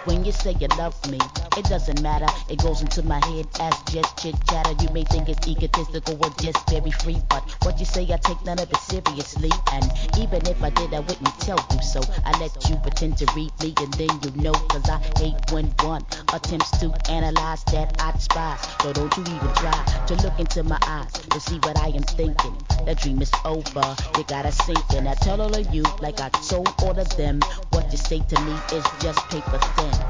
when you say you love me, it doesn't matter. It goes into my head as just chit chatter. You may think it's egotistical or just very free, but what you say, I take none of it seriously. And even if I did, I wouldn't tell you so. I let you pretend to read me, and then you know, cause I hate when one attempts to analyze that I despise. So don't you even try to look into my eyes to see what I am thinking. That dream is over, you gotta sink in. I tell all of you, like I told all of them, what you say to me is just paper thin.